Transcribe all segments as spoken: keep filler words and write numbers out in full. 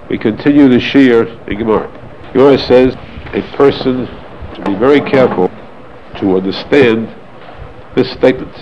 We continue the Shir in Gemara. Gemara says a person should be very careful to understand this statement.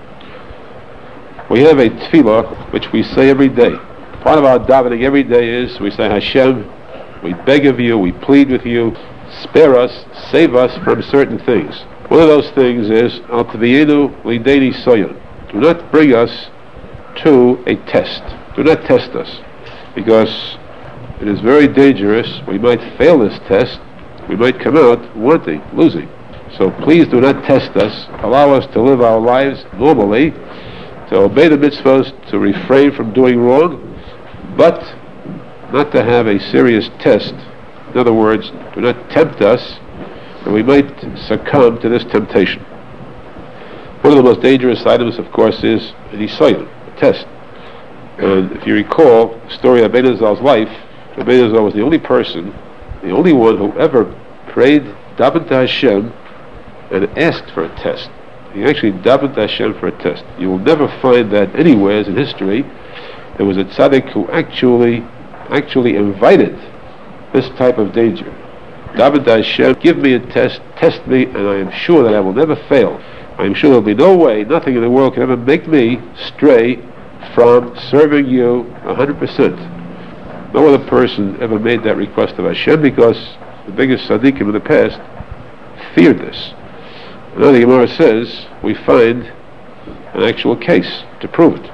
We have a tefillah which we say every day. Part of our davening every day is we say, Hashem, we beg of you, we plead with you, spare us, save us from certain things. One of those things is Al Taviyenu Lideni Soyon. Do not bring us to a test. Do not test us, because it is very dangerous. We might fail this test. We might come out wanting, losing. So please do not test us. Allow us to live our lives normally, to obey the mitzvahs, to refrain from doing wrong, but not to have a serious test. In other words, do not tempt us, and we might succumb to this temptation. One of the most dangerous items, of course, is an isayim, a test. And if you recall the story of Rabbeinu Zal's life, Rabbeinu Zal was the only person, the only one who ever prayed, davened to Hashem, and asked for a test. He actually davened to Hashem for a test. You will never find that anywhere in history there was a tzaddik who actually, actually invited this type of danger. Davened to Hashem, give me a test, test me, and I am sure that I will never fail. I am sure there will be no way, nothing in the world can ever make me stray from serving you one hundred percent. No other person ever made that request of Hashem, because the biggest tzaddikim in the past feared this. Now the Gemara says we find an actual case to prove it.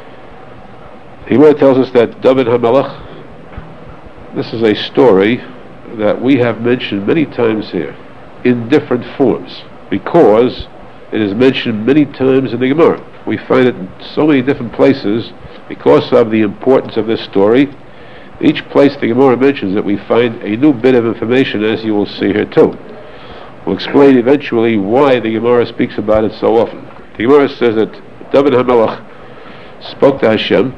The Gemara tells us that David HaMelech, this is a story that we have mentioned many times here in different forms, because it is mentioned many times in the Gemara. We find it in so many different places because of the importance of this story. Each place the Gemara mentions it, we find a new bit of information, as you will see here too. We'll explain eventually why the Gemara speaks about it so often. The Gemara says that David HaMelech spoke to Hashem,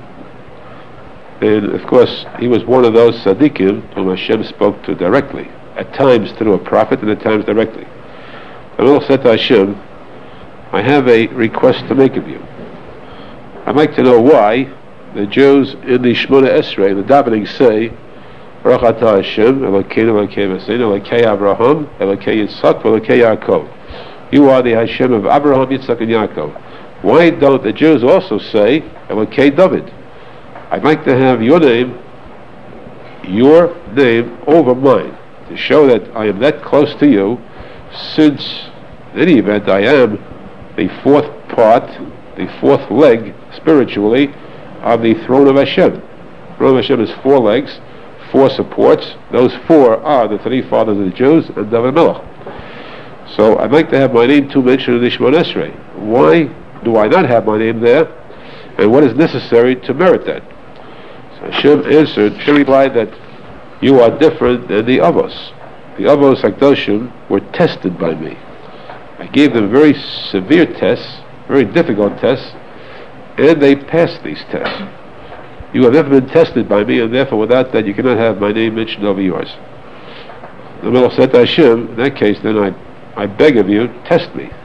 and of course he was one of those tzaddikim whom Hashem spoke to directly, at times through a prophet and at times directly. HaMelech said to Hashem, I have a request to make of you. I'd like to know why the Jews in the Shemona Esrei, in the davening, say, Baruch atah Hashem, Elokeinu Elokei Avosseinu, Elokei Abraham, Elokei Yitzchak, Elokei Yaakov. You are the Hashem of Abraham, Yitzchak, and Yaakov. Why don't the Jews also say, Elokei David? I'd like to have your name, your name over mine, to show that I am that close to you, since, in any event, I am the fourth part, the fourth leg, spiritually, of the throne of Hashem. The throne of Hashem is four legs, four supports. Those four are the three fathers of the Jews and David HaMelech. So I'd like to have my name too mentioned in the Shemona Esrei. Why do I not have my name there? And what is necessary to merit that? So Hashem answered, Hashem replied that you are different than the Avos. The Avos HaKadoshim were tested by me. I gave them very severe tests, very difficult tests, and they passed these tests. You have never been tested by me, and therefore without that you cannot have my name mentioned over yours. The Melech said to Hashem, in that case then I, I beg of you, test me.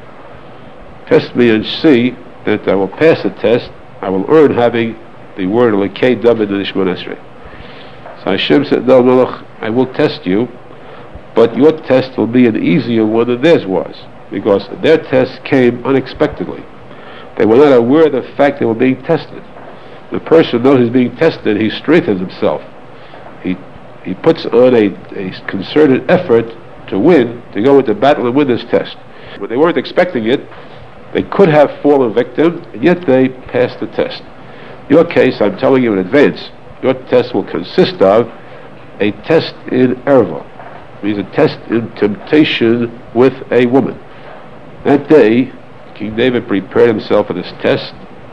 Test me and see that I will pass the test. I will earn having the word Elokei David in the Shemona Esrei. So Hashem said, no, Melech, I will test you, but your test will be an easier one than theirs was, because their test came unexpectedly. They were not aware of the fact they were being tested. The person knows he's being tested, he strengthens himself. He he puts on a, a concerted effort to win, to go into battle and win this test. When they weren't expecting it, they could have fallen victim, and yet they passed the test. Your case, I'm telling you in advance, your test will consist of a test in erva. Means a test in temptation with a woman. That day, King David prepared himself for this test.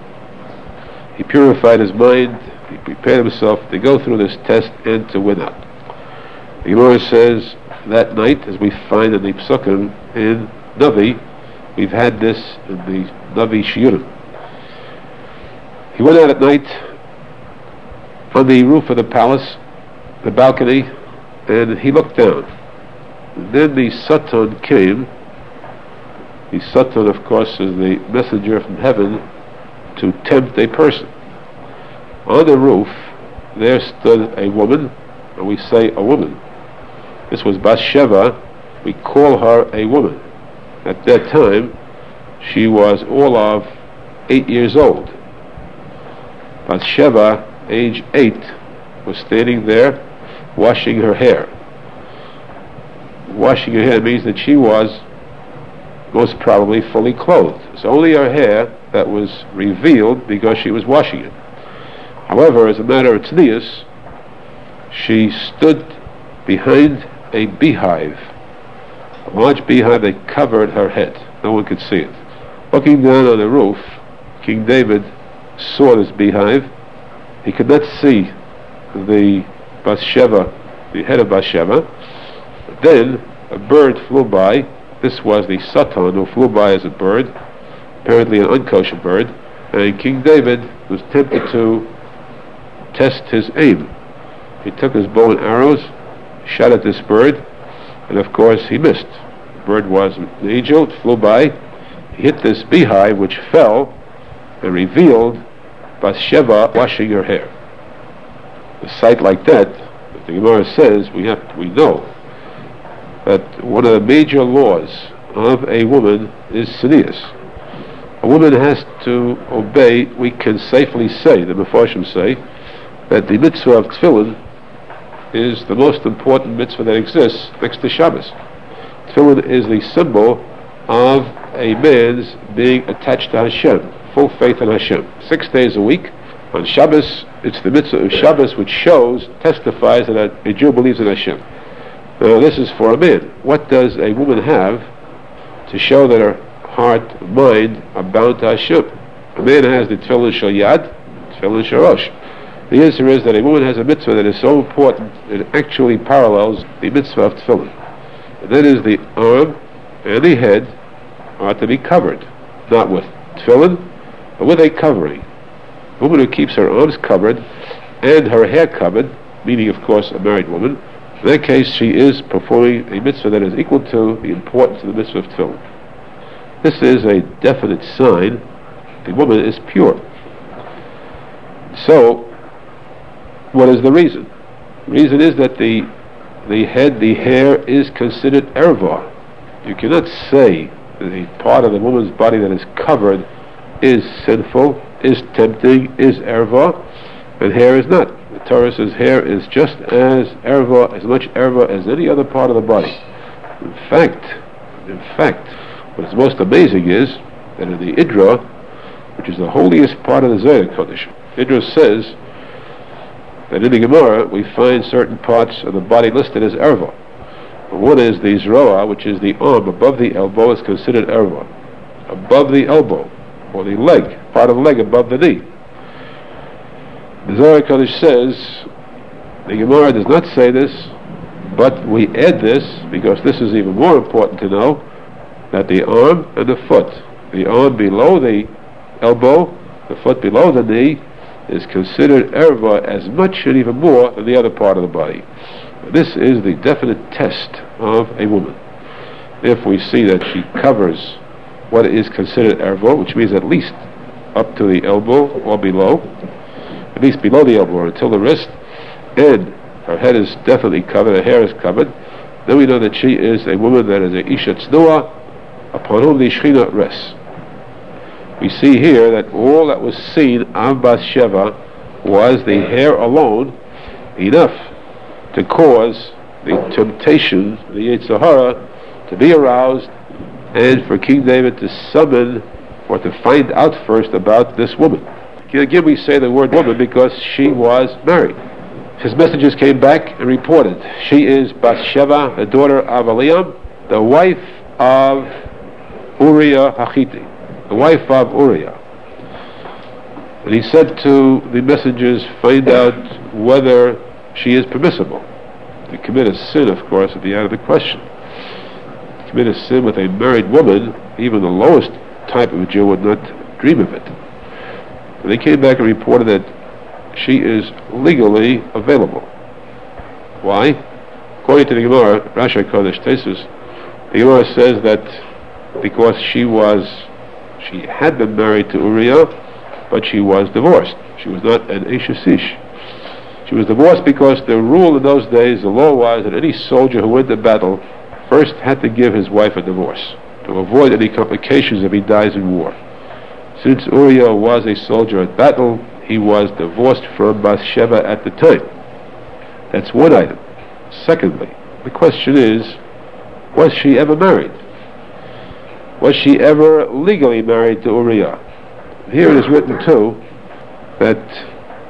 He purified his mind. He prepared himself to go through this test and to win out. The Gemara says that night, as we find in the Psukim in Navi, we've had this in the Navi Shiurim. He went out at night on the roof of the palace, the balcony, and he looked down. And then the Satan came. The Satan, of course, is the messenger from heaven to tempt a person. On the roof, there stood a woman, and we say a woman. This was Bathsheba. We call her a woman. At that time, she was all of eight years old. Bathsheba, age eight, was standing there washing her hair. Washing her hair means that she was most probably fully clothed. It's only her hair that was revealed because she was washing it. However, as a matter of tznius, she stood behind a beehive, a large beehive that covered her head. No one could see it. Looking down on the roof, King David saw this beehive. He could not see the Bathsheba, the head of Bathsheba. Then a bird flew by. This was the Satan who flew by as a bird, apparently an unkosher bird, and King David was tempted to test his aim. He took his bow and arrows, shot at this bird, and of course he missed. The bird was an angel, it flew by, he hit this beehive which fell and revealed Bathsheba washing her hair. A sight like that, the Gemara says, we have to, we know that one of the major laws of a woman is tznius. A woman has to obey, we can safely say, the Mefarshim say, that the mitzvah of tefillin is the most important mitzvah that exists next to Shabbos. Tefillin is the symbol of a man's being attached to Hashem, full faith in Hashem. Six days a week. On Shabbos, it's the mitzvah of Shabbos which shows, testifies that a Jew believes in Hashem. Now this is for a man. What does a woman have to show that her heart and mind are bound to Hashem? A man has the tefillin shel yad, tefillin shel rosh. The answer is that a woman has a mitzvah that is so important that it actually parallels the mitzvah of tefillin. And that is the arm and the head are to be covered, not with tefillin, but with a covering. A woman who keeps her arms covered and her hair covered, meaning of course a married woman, in that case she is performing a mitzvah that is equal to the importance of the mitzvah of tefillin. This is a definite sign the woman is pure. So, what is the reason? The reason is that the the head, the hair is considered erva. You cannot say that the part of the woman's body that is covered is sinful, is tempting, is erva, and hair is not. The Torah says hair is just as erva, as much erva as any other part of the body. In fact, in fact, what is most amazing is that in the Idra, which is the holiest part of the Zohar Kodesh, Idra says that in the Gemara we find certain parts of the body listed as erva. One is the Zroa, which is the arm above the elbow, is considered erva. Above the elbow, or the leg, part of the leg above the knee. The Zohar Kodesh says, the Gemara does not say this, but we add this, because this is even more important to know, that the arm and the foot, the arm below the elbow, the foot below the knee, is considered erva as much and even more than the other part of the body. This is the definite test of a woman. If we see that she covers what is considered erva, which means at least up to the elbow or below, at least below the elbow or until the wrist, and her head is definitely covered, her hair is covered, then we know that she is a woman that is a isha tznuah, upon whom the Shekhinah rests. We see here that all that was seen of Bathsheba was the hair alone, enough to cause the temptation, the Yetzer Hara, to be aroused, and for King David to summon or to find out first about this woman. Again, we say the word woman because she was married. His messengers came back and reported, she is Bathsheba, the daughter of Eliam, the wife of Uriah Hachiti, the wife of Uriah. And he said to the messengers, find out whether she is permissible. To commit a sin, of course, would be out of the question. To commit a sin with a married woman, even the lowest type of Jew would not dream of it. And they came back and reported that she is legally available. Why? According to the Gemara, Rashi Kodesh Tesis, the Gemara says that because she was, she had been married to Uriah, but she was divorced. She was not an Eshes Ish. She was divorced because the rule in those days, the law was that any soldier who went to battle first had to give his wife a divorce to avoid any complications if he dies in war. Since Uriah was a soldier at battle, he was divorced from Bathsheba at the time. That's one item. Secondly, the question is, was she ever married? Was she ever legally married to Uriah? Here it is written too that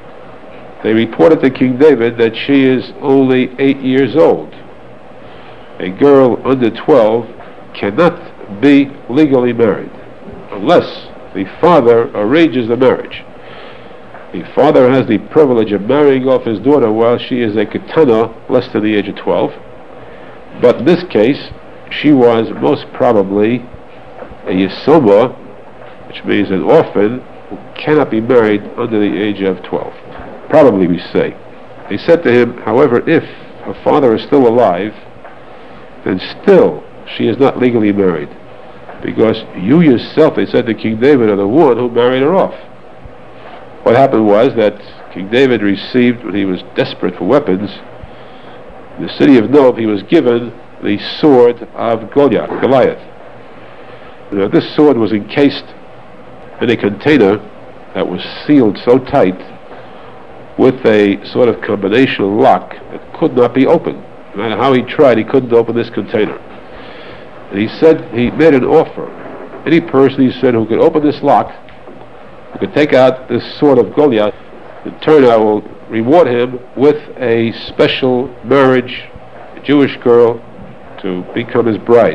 they reported to King David that she is only eight years old. A girl under twelve cannot be legally married unless the father arranges the marriage. The father has the privilege of marrying off his daughter while she is a ketana, less than the age of twelve. But in this case, she was most probably a yesoma, which means an orphan who cannot be married under the age of twelve. Probably, we say. They said to him, however, if her father is still alive, then still she is not legally married, because you yourself, they said to King David, are the one who married her off. What happened was that King David received, when he was desperate for weapons, in the city of Nob, he was given the sword of Goliath, Goliath. Now, this sword was encased in a container that was sealed so tight with a sort of combination lock that could not be opened. No matter how he tried, he couldn't open this container. And he said, he made an offer. Any person, he said, who could open this lock, who could take out this sword of Goliath, in turn I will reward him with a special marriage, a Jewish girl, to become his bride.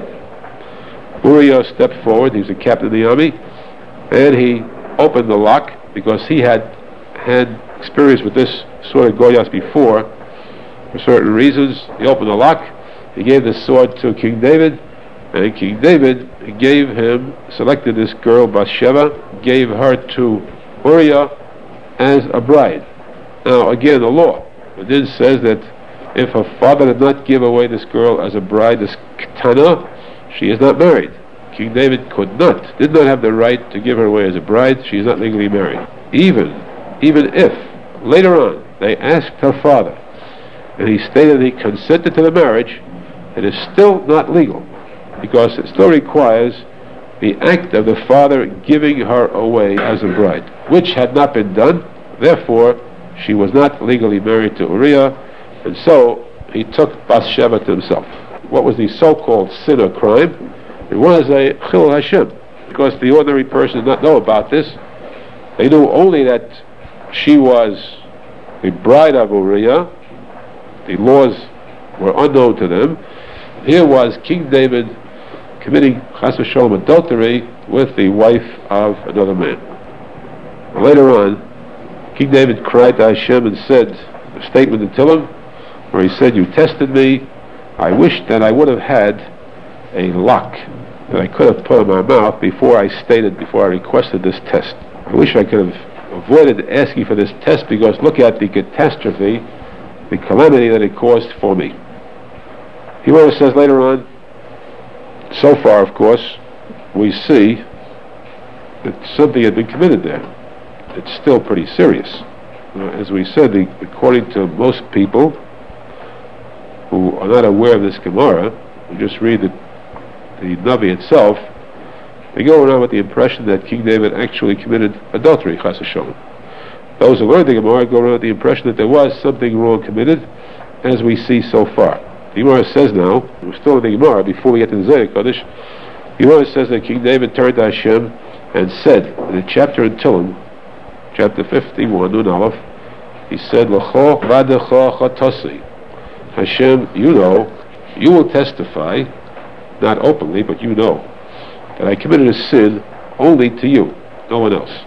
Uriah stepped forward, he was a captain of the army, and he opened the lock because he had had experience with this sword of Goliath before. For certain reasons, he opened the lock, he gave the sword to King David, and King David gave him, selected this girl Bathsheba, gave her to Uriah as a bride. Now again, the law, the din says that if her father did not give away this girl as a bride, this ketana, she is not married. King David could not, did not have the right to give her away as a bride. She is not legally married. Even, even if later on they asked her father, and he stated he consented to the marriage, it is still not legal, because it still requires the act of the father giving her away as a bride, which had not been done. Therefore, she was not legally married to Uriah, and so he took Bathsheba to himself. What was the so-called sin or crime? It was a chilul Hashem, because the ordinary person did not know about this. They knew only that she was the bride of Uriah. The laws were unknown to them. Here was King David committing chas v'sholom adultery with the wife of another man. Later on, King David cried to Hashem and said a statement in Tehillim, where he said, "You tested me. I wish that I would have had a lock that I could have put in my mouth before I stated, before I requested this test. I wish I could have avoided asking for this test, because look at the catastrophe, the calamity that it caused for me." He also says later on, so far, of course, we see that something had been committed there. It's still pretty serious. Uh, as we said, the, according to most people who are not aware of this Gemara, who just read the, the Navi itself, they go around with the impression that King David actually committed adultery, chas v'sholom. Those who learn the Gemara go around with the impression that there was something wrong committed, as we see so far. The Gemara says now, we're still in the Gemara, before we get to the Zohar Kodesh, the Gemara says that King David turned to Hashem and said, in the chapter in Tehillim, chapter fifty-one, Nun Aleph, he said, L'cho vadecho chatosi. Hashem, you know, you will testify, not openly, but you know, that I committed a sin only to you, no one else.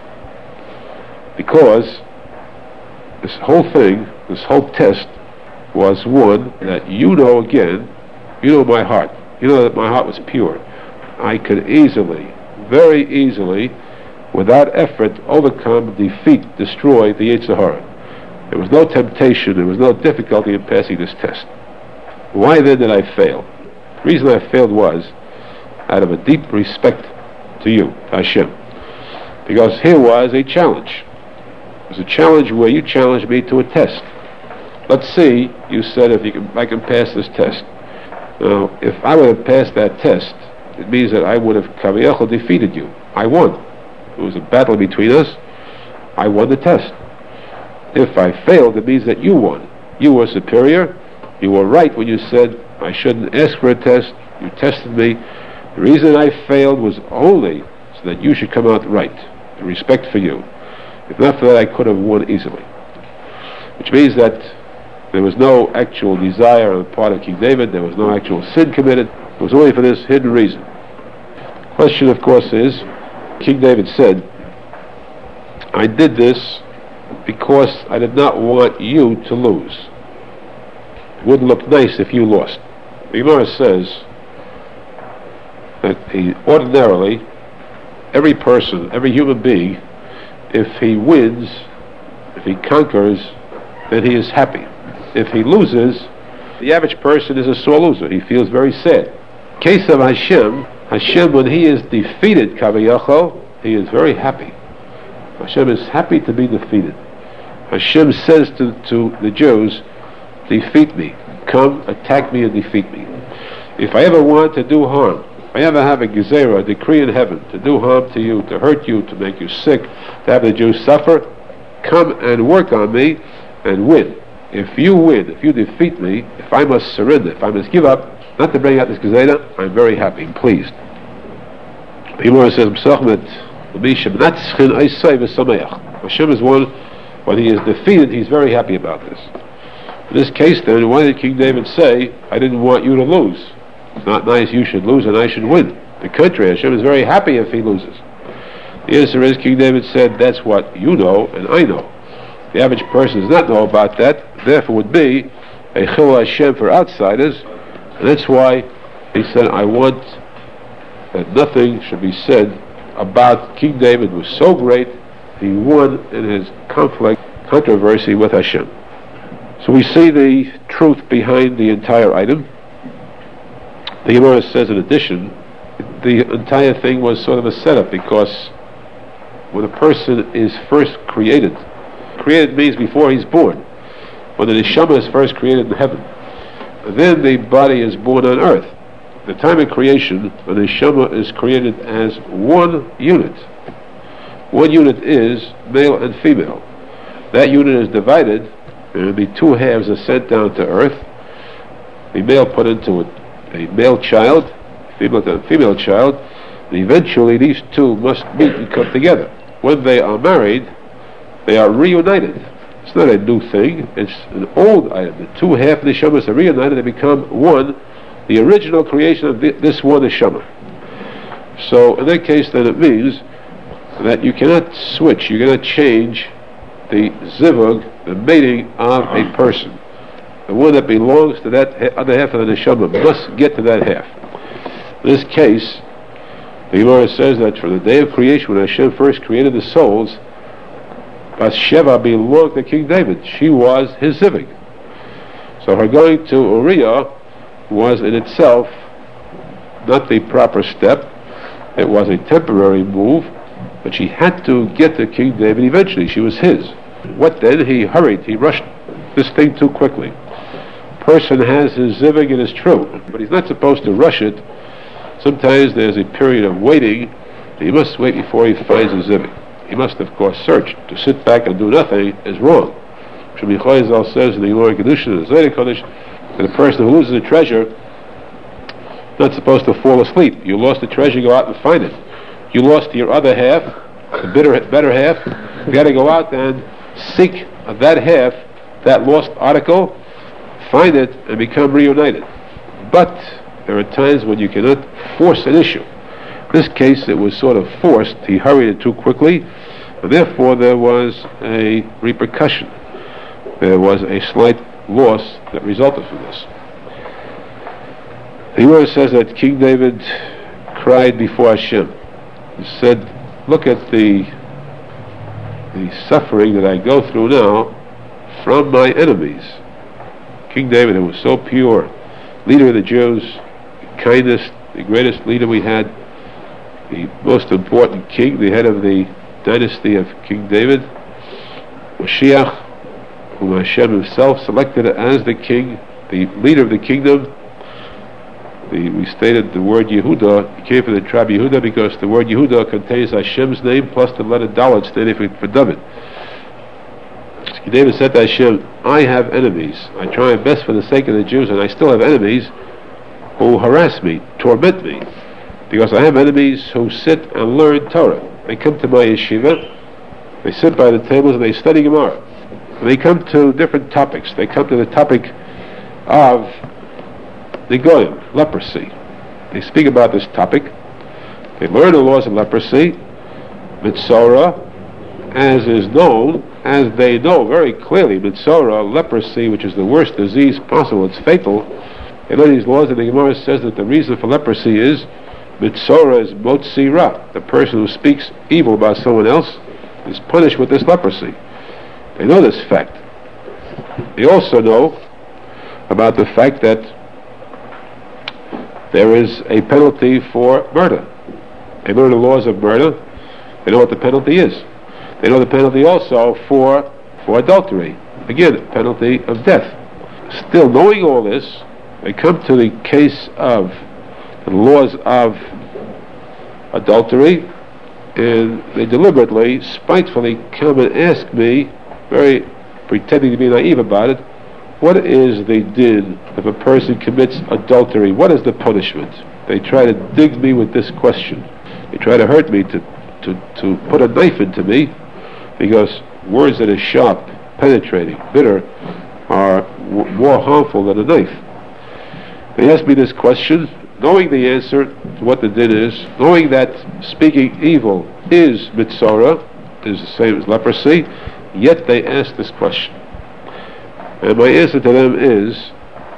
Because this whole thing, this whole test, was one that you know again, you know my heart. You know that my heart was pure. I could easily, very easily, without effort, overcome, defeat, destroy the Yetzer Hara. There was no temptation, there was no difficulty in passing this test. Why then did I fail? The reason I failed was out of a deep respect to you, Hashem. Because here was a challenge. It was a challenge where you challenged me to a test. let's see, you said if you can, I can pass this test. Now, if I would have passed that test, it means that I would have Kaviyachal defeated you. I won. It was a battle between us. I won the test. If I failed, it means that you won. You were superior. You were right when you said I shouldn't ask for a test. You tested me. The reason I failed was only so that you should come out right, in respect for you. If not for that, I could have won easily. Which means that there was no actual desire on the part of King David. There was no actual sin committed. It was only for this hidden reason. The question, of course, is, King David said, I did this because I did not want you to lose. It wouldn't look nice if you lost. The Gemara says that he, ordinarily, every person, every human being, if he wins, if he conquers, then he is happy. If he loses, the average person is a sore loser. He feels very sad. In case of Hashem, Hashem, when he is defeated, Kaviyachal, he is very happy. Hashem is happy to be defeated. Hashem says to, to the Jews, defeat me. Come, attack me and defeat me. If I ever want to do harm, if I ever have a gezerah, a decree in heaven, to do harm to you, to hurt you, to make you sick, to have the Jews suffer, come and work on me and win. If you win, if you defeat me, if I must surrender, if I must give up, not to bring out this gezerah, I'm very happy, I'm pleased. The Gemara says, Hashem is one, when he is defeated, he's very happy about this. In this case then, why did King David say, I didn't want you to lose? It's not nice you should lose and I should win. The contrary, Hashem is very happy if he loses. The answer is, King David said, that's what you know and I know. The average person does not know about that, therefore would be a Chil Hashem for outsiders, and that's why he said, I want that nothing should be said about King David was so great, he won in his conflict, controversy with Hashem. So we see the truth behind the entire item. The Gemara says in addition, the entire thing was sort of a setup, because when a person is first created, created means before he's born, when the neshama is first created in heaven, then the body is born on earth. The time of creation, the neshama is created as one unit. One unit is male and female. That unit is divided, and the two halves are sent down to earth. The male put into a, a male child, female to a female child, and eventually these two must meet and come together. When they are married, they are reunited. It's not a new thing, it's an old item. The two half neshamas are reunited, they become one, the original creation of this one neshama. So in that case then it means that you cannot switch, you cannot change the zivug, the mating of a person. The one that belongs to that other half of the neshama must get to that half. In this case, the Gemara says that from the day of creation, when Hashem first created the souls, Bathsheba belonged to King David. She was his zivug. So her going to Uriah was in itself not the proper step. It was a temporary move, but she had to get to King David eventually. She was his. What then? He hurried, he rushed this thing too quickly. A person has his zivug, it is true, but he's not supposed to rush it. Sometimes there's a period of waiting. He must wait before he finds his zivug. He must, of course, search. To sit back and do nothing is wrong. Shemi Chayzal says in the Gemara Kedushin, the Zayda Kodesh, that a person who loses a treasure is not supposed to fall asleep. You lost the treasure, go out and find it. You lost your other half, the better, better half. You got to go out and seek that half, that lost article, find it, and become reunited. But there are times when you cannot force an issue. In this case, it was sort of forced. He hurried it too quickly, and therefore there was a repercussion. There was a slight loss that resulted from this. The Gemara says that King David cried before Hashem. He said, look at the the suffering that I go through now from my enemies. King David, who was so pure, leader of the Jews, the kindest, the greatest leader we had, the most important king, the head of the dynasty of King David, Mashiach, whom Hashem himself selected as the king, the leader of the kingdom. The, we stated the word Yehuda, he came from the tribe Yehuda because the word Yehuda contains Hashem's name plus the letter Dalet standing for, for David. David said to Hashem, I have enemies. I try my best for the sake of the Jews, and I still have enemies who harass me, torment me. Because I have enemies who sit and learn Torah. They come to my yeshiva, they sit by the tables and they study Gemara. And they come to different topics. They come to the topic of the goyim, leprosy. They speak about this topic. They learn the laws of leprosy, mitzora, as is known, as they know very clearly, mitzora, leprosy, which is the worst disease possible, it's fatal. They learn these laws, and the Gemara says that the reason for leprosy is mitzora is motzi ra. The person who speaks evil about someone else is punished with this leprosy. They know this fact. They also know about the fact that there is a penalty for murder. They learn the laws of murder. They know what the penalty is. They know the penalty also for for adultery. Again, a penalty of death. Still knowing all this, they come to the case of the laws of adultery, and they deliberately, spitefully come and ask me, very pretending to be naive about it, what is the din if a person commits adultery? What is the punishment? They try to dig me with this question. They try to hurt me, to, to, to put a knife into me, because words that are sharp, penetrating, bitter, are w- more harmful than a knife. They ask me this question, knowing the answer to what the din is, knowing that speaking evil is mitzora, is the same as leprosy, yet they ask this question. And my answer to them is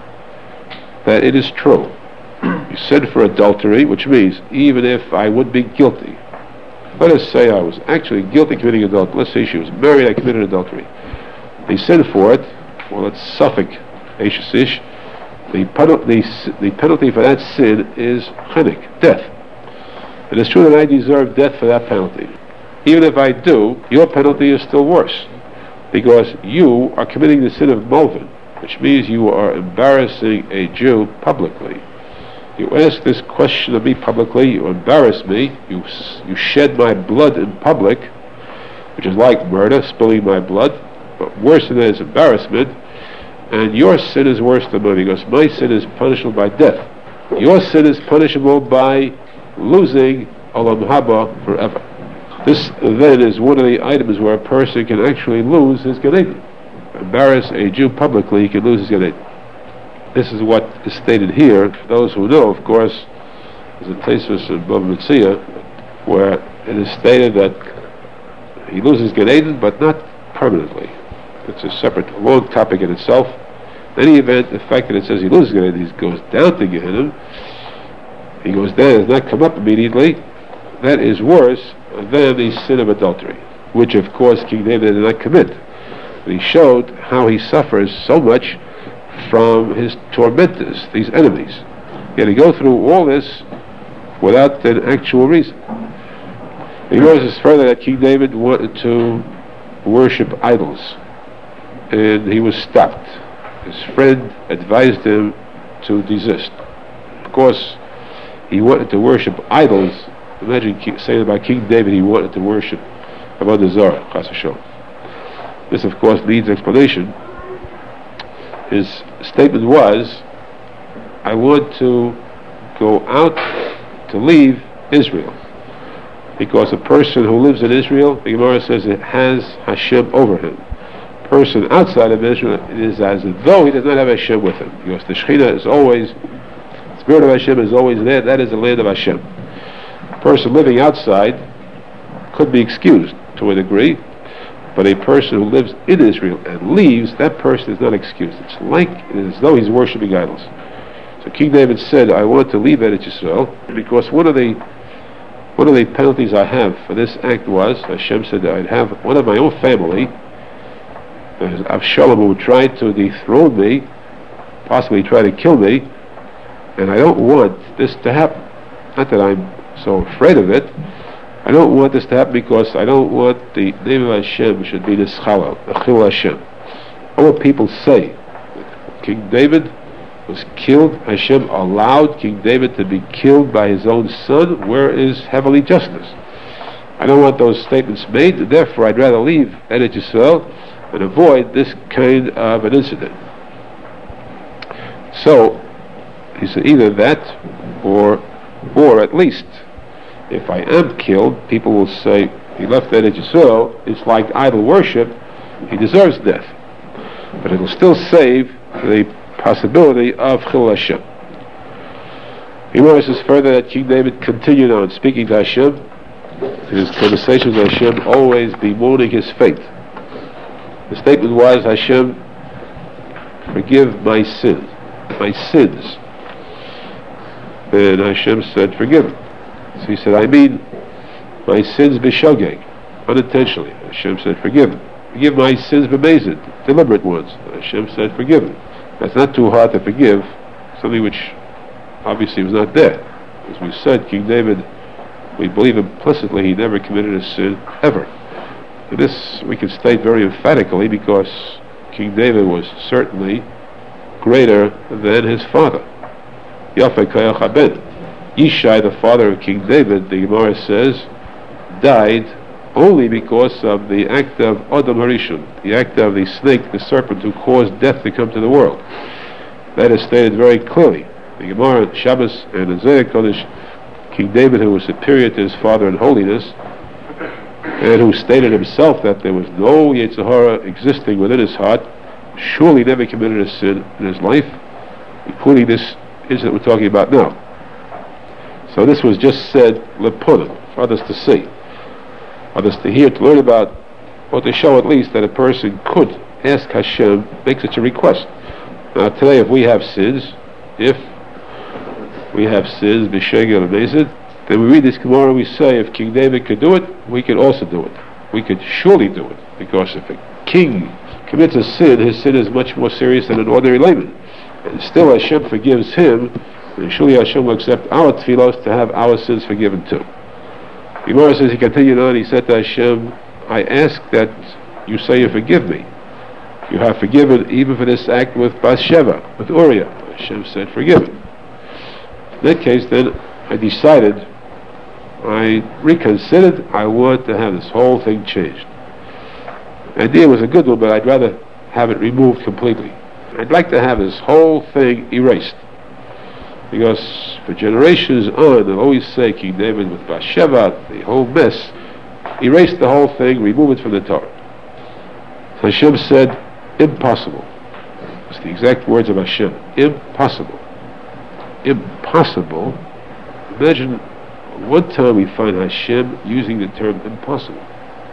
that it is true. You sin for adultery, which means even if I would be guilty, let us say I was actually guilty of committing adultery. Let's say she was married, I committed adultery. They sin for it. Well, it's Suffolk, Eishesish. The, penalty, the penalty for that sin is chenik, death. It is true that I deserve death for that penalty. Even if I do, your penalty is still worse, because you are committing the sin of Mulvin, which means you are embarrassing a Jew publicly. You ask this question of me publicly, you embarrass me, you you shed my blood in public, which is like murder, spilling my blood, but worse than that is embarrassment, and your sin is worse than mine, because my sin is punishable by death. Your sin is punishable by losing Olam Haba forever. This then is one of the items where a person can actually lose his Gan Eden. Embarrass a Jew publicly, he can lose his Gan Eden. This is what is stated here. For those who know, of course, there's a Tosfos in Bava Metzia where it is stated that he loses Gan Eden, but not permanently. It's a separate, long topic in itself. In any event, the fact that it says he loses Gan Eden, he goes down to Gehenna, he goes down, does not come up immediately, that is worse than the sin of adultery, which of course King David did not commit. But he showed how he suffers so much from his tormentors, these enemies. He had to go through all this without an actual reason. He goes further that King David wanted to worship idols, and he was stopped. His friend advised him to desist. Of course, he wanted to worship idols. Imagine saying about King David he wanted to worship Avodah Zarah, Chas v'sholom. This, of course, needs explanation. His statement was, I want to go out to leave Israel, because a person who lives in Israel, the Gemara says, it has Hashem over him. A person outside of Israel, it is as though he does not have Hashem with him, because the Shekhinah is always, the Spirit of Hashem is always there. That is the land of Hashem. A person living outside could be excused to a degree, but a person who lives in Israel and leaves, that person is not excused. It's like it is as though he's worshipping idols. So King David said, I want to leave Eretz Yisrael, because one of the one of the penalties I have for this act was, Hashem said that I'd have one of my own family, Avshalom, who tried to dethrone me, possibly try to kill me, and I don't want this to happen. Not that I'm so afraid of it, I don't want this to happen because I don't want the name of Hashem should be the Nischalel, the Chil Hashem. What will people say? King David was killed. Hashem allowed King David to be killed by his own son. Where is heavenly justice? I don't want those statements made, therefore I'd rather leave Eretz Yisrael and avoid this kind of an incident. So, he said either that, or or at least, if I am killed, people will say, he left Eretz Yisrael, it's like idol worship, he deserves death. But it will still save the possibility of Chil Hashem. He says further that King David continued on speaking to Hashem, in his conversations with Hashem, always bemoaning his fate. The statement was, Hashem, forgive my sin, my sins. And Hashem said, forgive them. So he said, I mean, my sins b'shogeg, unintentionally. Hashem said, forgive them. Forgive my sins b'mezid, deliberate ones. Hashem said, forgive them. That's not too hard to forgive, something which obviously was not there. As we said, King David, we believe implicitly he never committed a sin ever. And this we can state very emphatically because King David was certainly greater than his father. Yafei Kayach Haben. Yishai, the father of King David, the Gemara says, died only because of the act of Adam Harishon, the act of the snake, the serpent, who caused death to come to the world. That is stated very clearly. The Gemara, Shabbos, and in Zohar Kodesh, King David, who was superior to his father in holiness, and who stated himself that there was no Yetzer Hara existing within his heart, surely never committed a sin in his life, including this incident we're talking about now. So this was just said leponim, for others to see, others to hear, to learn about, or to show at least that a person could ask Hashem, make such a request. Now today, if we have sins, if we have sins, b'shegel and bezid, then we read this Gemara and we say, if King David could do it, we could also do it. We could surely do it, because if a king commits a sin, his sin is much more serious than an ordinary layman. And still Hashem forgives him, and surely Hashem will accept our tefillos to have our sins forgiven too. Gemara says, he continued on, he said to Hashem, I ask that you say you forgive me. You have forgiven even for this act with Bathsheba, with Uriah. Hashem said, forgive him. In that case, then, I decided, I reconsidered, I wanted to have this whole thing changed. The idea was a good one, but I'd rather have it removed completely. I'd like to have this whole thing erased. Because for generations on, they'll always say, King David with Bathsheba, the whole mess, erase the whole thing, remove it from the Torah. So Hashem said, impossible. That's the exact words of Hashem. Impossible. Impossible. Imagine one time we find Hashem using the term impossible.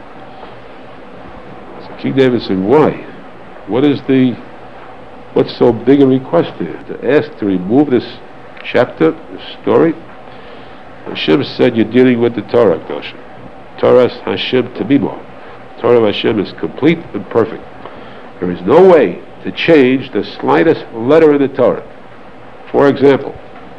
So King David said, why? What is the, what's so big a request here? To ask to remove this chapter, this story? Hashem said, you're dealing with the Torah, Goshen. Torah Hashem Tamimo. Torah of Hashem is complete and perfect. There is no way to change the slightest letter in the Torah. For example,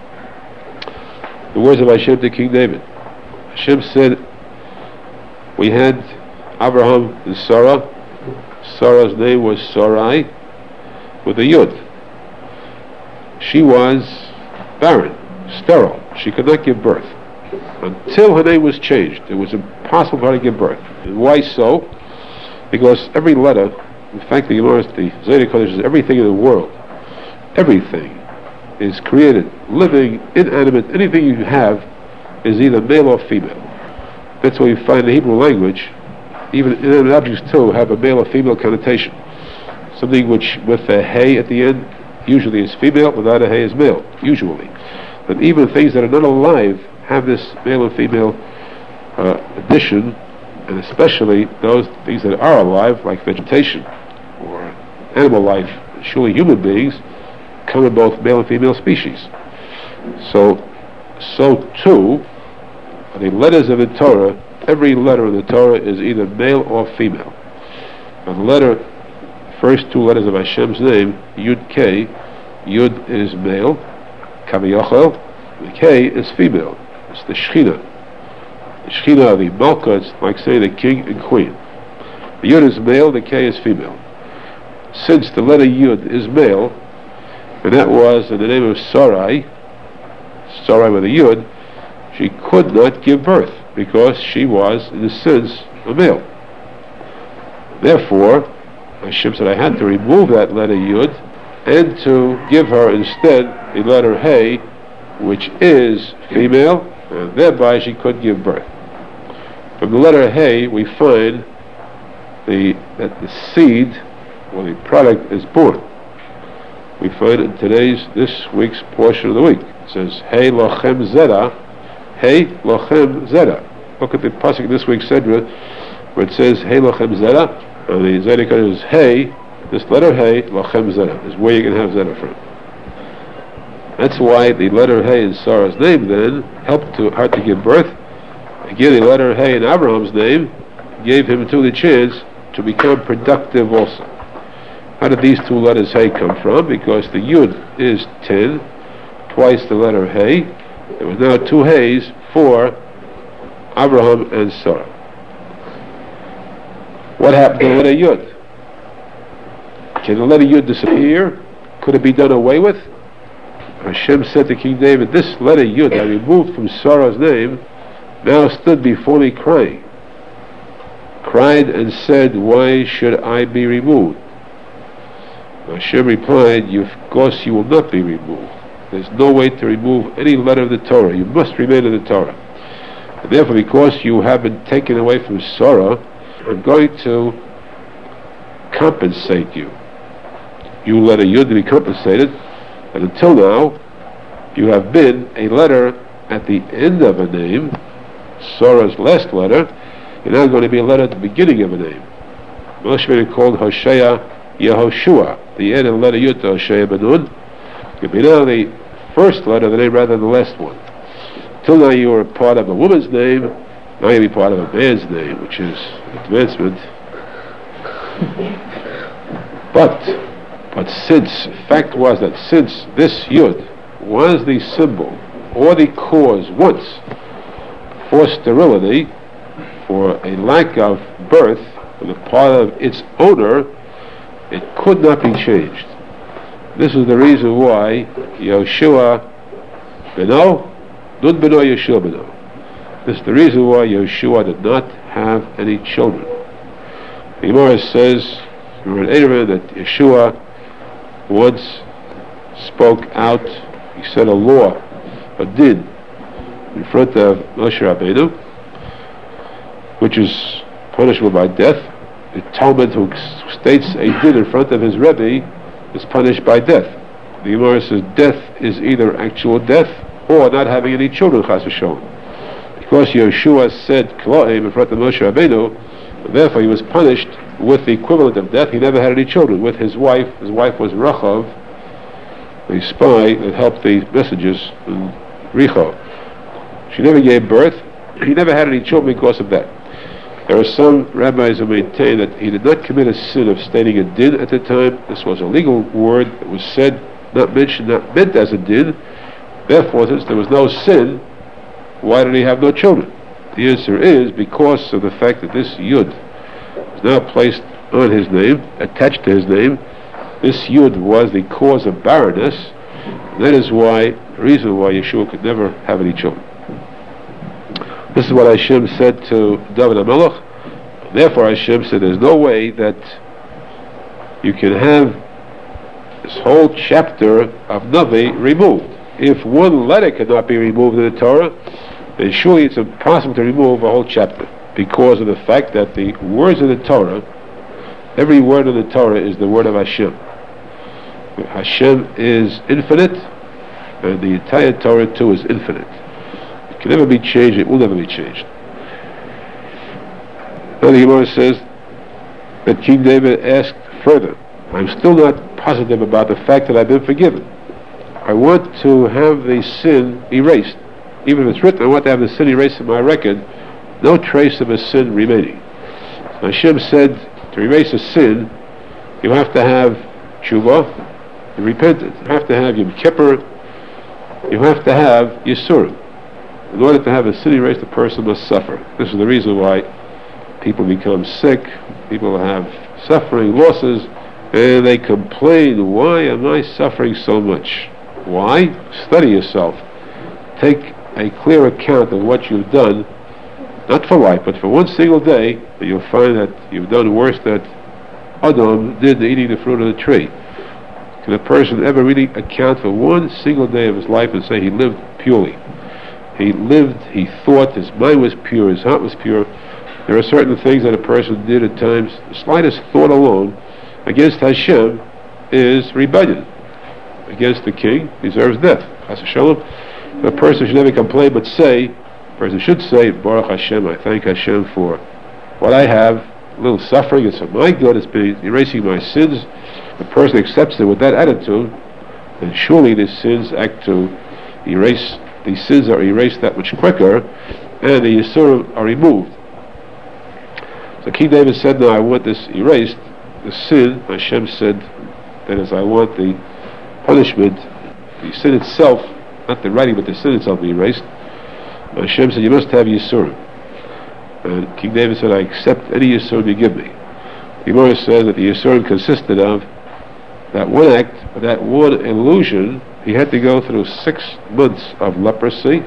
the words of Hashem to King David. Hashem said, we had Abraham and Sarah. Sarah's name was Sarai with a Yud. She was barren, sterile. She could not give birth. Until her name was changed, it was impossible for her to give birth. And why so? Because every letter, in fact, the Gemara, the Zohar Kodesh, is everything in the world. Everything is created, living, inanimate, anything you have is either male or female. That's why you find in the Hebrew language, even inanimate objects too have a male or female connotation. Something which with a hay at the end usually is female, without a hay is male, usually. But even things that are not alive have this male and female uh, addition, and especially those things that are alive, like vegetation or animal life, surely human beings, come in both male and female species. So, so too, the letters of the Torah, every letter of the Torah is either male or female. And the letter, first two letters of Hashem's name, Yud K, Yud is male, Kaviyachel, the K is female. It's the Shechina. The Shechina, the Malka, it's like saying the king and queen. The Yud is male, the K is female. since the letter Yud is male, and that was in the name of Sarai, Sarai with a Yud, she could not give birth because she was, in a sense, a male. Therefore, Hashem said I had to remove that letter Yud and to give her instead the letter Hey, which is female, and thereby she could give birth. From the letter Hey, we find the that the seed, or the product, is born. We find it in today's, this week's portion of the week. It says, Hey lochem zera, Hey lochem zera. Look at the pasuk in this week's Sedra, where it says, Hey lochem zera, and the zera is Hey, this letter Hey, lochem zera, is where you can have zera from. That's why the letter Hey in Sarah's name then helped to, her to give birth. Again, the letter Hey in Abraham's name gave him to the chance to become productive also. How did these two letters Hey come from? Because the Yud is ten, twice the letter Hey. There was now two Heys for Abraham and Sarah. What happened to the letter Yud? Can the letter Yud disappear? Could it be done away with? Hashem said to King David, this letter Yud I removed from Sarah's name now stood before me crying. Cried and said, why should I be removed? Hashem replied, of course you will not be removed. There's no way to remove any letter of the Torah. You must remain in the Torah. And therefore, because you have been taken away from Sarah, I'm going to compensate you. You letter Yud to be compensated, and until now, you have been a letter at the end of a name, Sarah's last letter. You're now going to be a letter at the beginning of a name. Moshe Rabbeinu called Hosea Yehoshua, the end of the letter Yud to Hosea ben Nun. You'll be now the first letter of the name rather than the last one. Till now you were part of a woman's name, now you'll be part of a man's name, which is advancement. But but since, the fact was that since this Yud was the symbol or the cause once for sterility, for a lack of birth on the part of its owner, it could not be changed. This is the reason why Yehoshua Beno, Nun Beno Yeshua Beno. This is the reason why Yehoshua did not have any children. The Gemara says, in Eidah, that Yeshua once spoke out, he said a law, a din, in front of Moshe Rabbeinu, which is punishable by death. The Talmud who states a din in front of his Rebbe is punished by death. The Gemara says death is either actual death or not having any children, chas v'sholom. Because Yeshua said Klo'im in front of Moshe Rabbeinu, therefore he was punished with the equivalent of death. He never had any children. With his wife, his wife was Rachav, the spy that helped the messages in Richo. She never gave birth. He never had any children because of that. There are some rabbis who maintain that he did not commit a sin of stating a din at the time. This was a legal word that was said, not mentioned, not meant as a din. Therefore, since there was no sin, why did he have no children? The answer is because of the fact that this Yud is now placed on his name, attached to his name. This Yud was the cause of barrenness. That is why, the reason why Yeshua could never have any children. This is what Hashem said to David HaMelech. Therefore Hashem said there's no way that you can have this whole chapter of Navi removed. If one letter cannot be removed in the Torah, then surely it's impossible to remove a whole chapter, because of the fact that the words of the Torah, every word of the Torah is the word of Hashem. Hashem is infinite, and the entire Torah too is infinite. It can never be changed, it will never be changed. Now the Gemara says that King David asked further, I'm still not positive about the fact that I've been forgiven. I want to have the sin erased. Even if it's written, I want to have the sin erased from my record, no trace of a sin remaining. Hashem said, to erase a sin, you have to have tshuva, and repentance. You have to have Yom Kippur, you have to have Yisurim. In order to have a sin erased, the person must suffer. This is the reason why people become sick, people have suffering, losses, and they complain, why am I suffering so much? Why? Study yourself. Take a clear account of what you've done, not for life, but for one single day, and you'll find that you've done worse than Adam did eating the fruit of the tree. Can a person ever really account for one single day of his life and say he lived purely? He lived, he thought, his mind was pure, his heart was pure. There are certain things that a person did at times, the slightest thought alone against Hashem is rebellion. Against the king deserves death. Chas v'shalom. A person should never complain, but say, a person should say, Baruch Hashem, I thank Hashem for what I have, a little suffering, it's for my good, it's been erasing my sins. The person accepts it with that attitude, then surely the sins act to erase, the sins are erased that much quicker, and the Yisurim are removed. So King David said, no, I want this erased. The sin, Hashem said, that is, I want the punishment, the sin itself, not the writing, but the sin itself be erased. Hashem said, you must have Yisurim. And King David said, I accept any Yisurim you give me. The Gemara says that the Yisurim consisted of that one act, that one illusion. He had to go through six months of leprosy.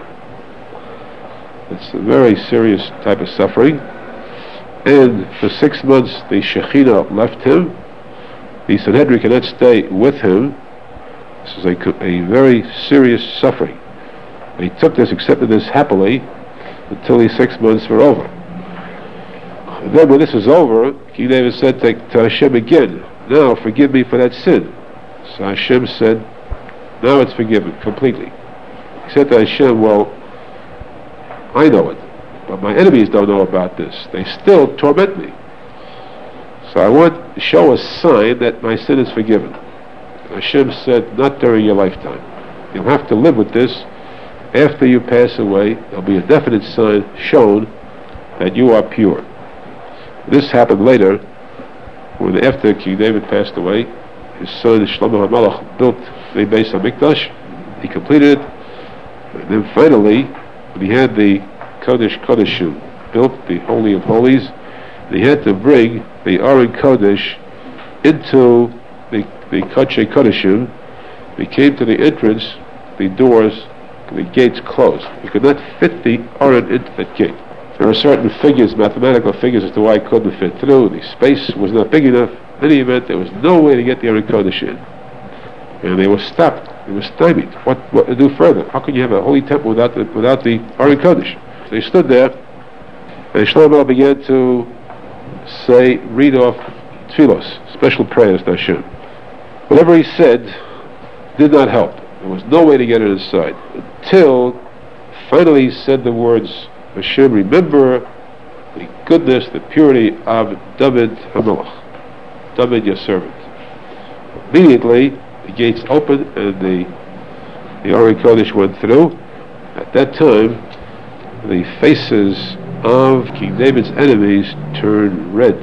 It's a very serious type of suffering. And for six months the Shekhinah left him. The Sanhedrin cannot stay with him. This is a, a very serious suffering. And he took this, accepted this happily, until these six months were over. And then when this is over, King David said to, to Hashem again, now forgive me for that sin. So Hashem said, now it's forgiven completely. He said to Hashem, well, I know it, but my enemies don't know about this. They still torment me. So I want to show a sign that my sin is forgiven. Hashem said, not during your lifetime. You'll have to live with this. After you pass away, there'll be a definite sign shown that you are pure. This happened later, when after King David passed away, his son Shlomo HaMelech built the Beis HaMikdash. He completed it. And then finally, when he had the Kodesh Kodeshim built, the Holy of Holies, he had to bring the Aron Kodesh into the the Kodesh Kodeshim. He came to the entrance, the doors, the gates closed. He could not fit the Aron into that gate. There are certain figures, mathematical figures, as to why it couldn't fit through. The space was not big enough. In any event, there was no way to get the Aron Kodesh in. And they were stopped. They were stymied. What, what to do further? How can you have a holy temple without the, without the Aron Kodesh? So they stood there, and Shlomo began to say, read off tefillos, special prayers to Hashem. Whatever he said did not help. There was no way to get it inside. Until finally he said the words, Hashem, remember the goodness, the purity of David HaMelech, David your servant. Immediately the gates opened and the the Aron Kodesh went through. At that time the faces of King David's enemies turned red,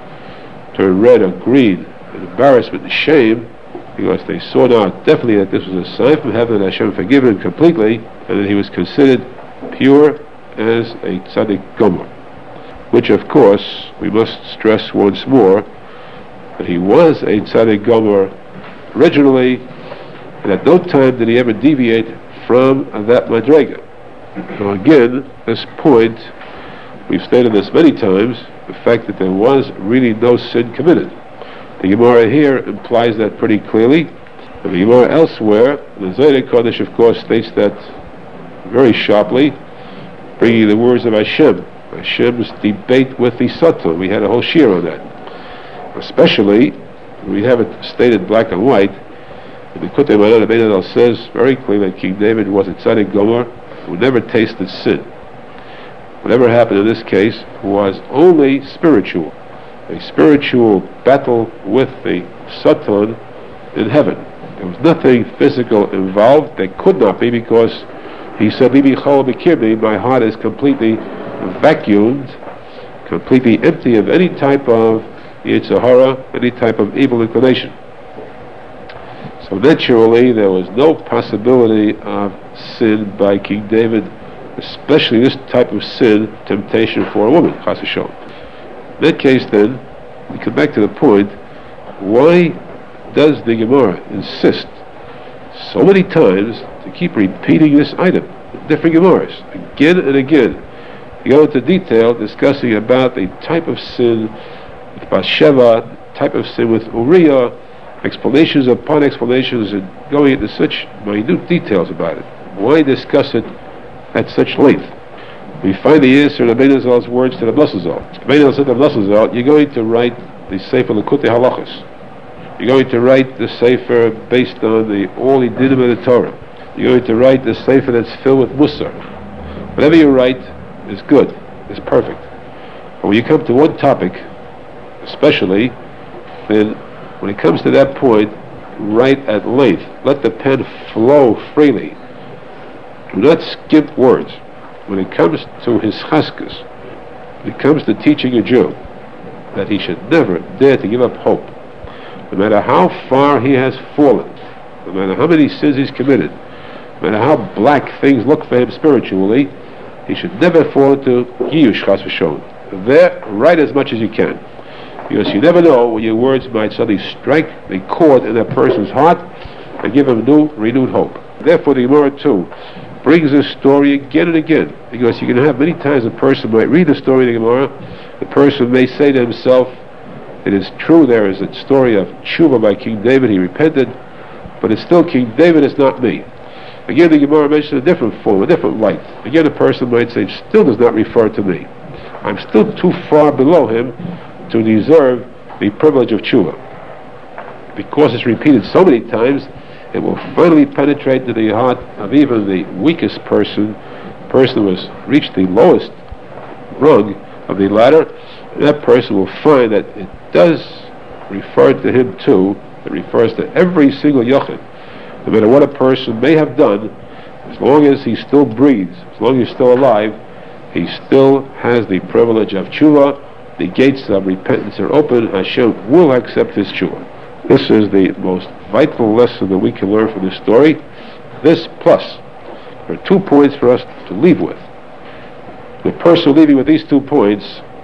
turned red or green, in embarrassment and shame, because they saw now definitely that this was a sign from heaven that Hashem forgiven him completely, and that he was considered pure as a tzaddik gomer. Which, of course, we must stress once more that he was a tzaddik gomer originally, and at no time did he ever deviate from that madrega. Now again, this point, we've stated this many times, the fact that there was really no sin committed. The Gemara here implies that pretty clearly. And the Gemara elsewhere, the Zohar Kodesh, of course, states that very sharply, bringing the words of Hashem, Hashem's debate with the Satan. We had a whole shir on that. Especially, we have it stated black and white. The Kutei Moharan HaBeinadel says very clearly that King David was a tzaddik gomer who never tasted sin. Whatever happened in this case was only spiritual. A spiritual battle with the Satan in heaven. There was nothing physical involved. There could not be, because he said, Libi chol b'kirbi, my heart is completely vacuumed, completely empty of any type of yetzer hara, any type of evil inclination. So naturally there was no possibility of sin by King David, especially this type of sin, temptation for a woman, chas v'shalom. In that case then, we come back to the point why does the Gemara insist so many times to keep repeating this item in different Gemaras again and again? You go into detail discussing about the type of sin with Bathsheba, type of sin with Uriah, explanations upon explanations, and going into such minute details about it. Why discuss it at such length? We find the answer in Rabbeinu Zal's words to the Rabbeinu Zal. Rabbeinu Zal said to Rabbeinu Zal, you're going to write the Sefer Lekutei Halachos. You're going to write the Sefer based on the all the dinim of the Torah. You're going to write the Sefer that's filled with Musar. Whatever you write is good, is perfect. But when you come to one topic, especially, then when it comes to that point, write at length. Let the pen flow freely. Do not skip words. When it comes to his chaskas, when it comes to teaching a Jew that he should never dare to give up hope, no matter how far he has fallen, no matter how many sins he's committed, no matter how black things look for him spiritually, he should never fall into giyush chas v'sholom. There, write as much as you can, because you never know when your words might suddenly strike the chord in that person's heart and give him new, renewed hope. Therefore, the Gemara too brings this story again and again, because you can have many times a person might read the story of the Gemara, the person may say to himself, it is true there is a story of tshuva by King David, he repented, but it's still King David, it's not me. Again, the Gemara mentions a different form, a different light. Again, a person might say, it still does not refer to me. I'm still too far below him to deserve the privilege of tshuva. Because it's repeated so many times, it will finally penetrate to the heart of even the weakest person, person who has reached the lowest rung of the ladder. That person will find that it does refer to him too. It refers to every single yochid. No matter what a person may have done, as long as he still breathes, as long as he's still alive, he still has the privilege of tshuva. The gates of repentance are open. Hashem will accept his tshuva. This is the most vital lesson that we can learn from this story. This plus, there are two points for us to leave with. The person leaving with these two points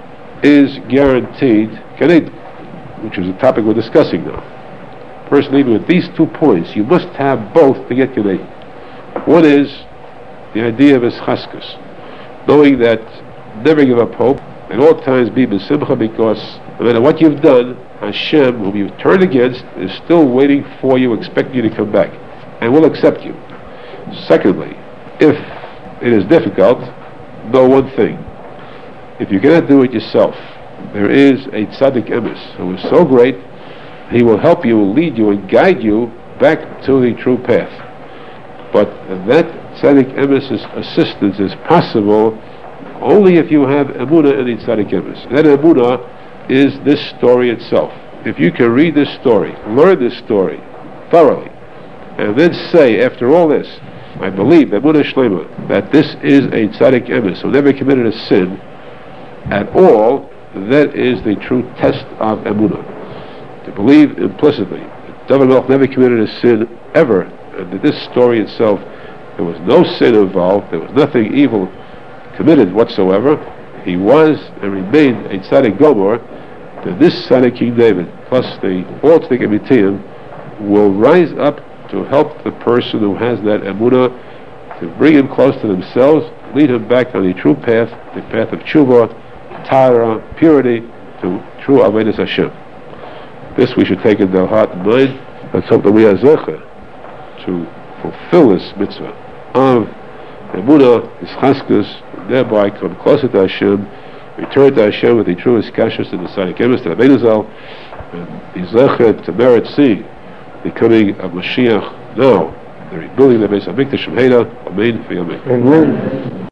is guaranteed Ganed, which is the topic we're discussing now. The person leaving with these two points, you must have both to get Ganed. One is the idea of his chaskas, knowing that never give up hope, at all times be b'simcha, because no matter what you've done, Hashem, whom you've turned against, is still waiting for you, expecting you to come back, and will accept you. Secondly, if it is difficult, know one thing. If you cannot do it yourself, there is a tzaddik emes who is so great, he will help you, will lead you, and guide you back to the true path. But that tzaddik emes's assistance is possible only if you have emunah in the tzaddik emes. That emunah is this story itself. If you can read this story, learn this story thoroughly, and then say, after all this, I believe, emunah shlema, that this is a tzaddik emes who never committed a sin at all, that is the true test of emunah. To believe implicitly that David Melech never committed a sin ever, and that this story itself, there was no sin involved, there was nothing evil committed whatsoever, he was and remained a tzaddik gomor, that this tzaddik King David, plus the all tzaddik emitiyim, will rise up to help the person who has that emunah, to bring him close to themselves, lead him back on the true path, the path of tshuva, tara, purity, to true avodas Hashem. This we should take into our heart and mind. Let's hope that we are zecher to fulfill this mitzvah of emunah, his chaskas, thereby come closer to Hashem, return to Hashem with the truest kashrus in the tzaddik emes to Rabbeinu Zal, and be zecher to merit seeing the coming of Mashiach now, the rebuilding of the Beis HaMikdash from Heda. Amen. Amen.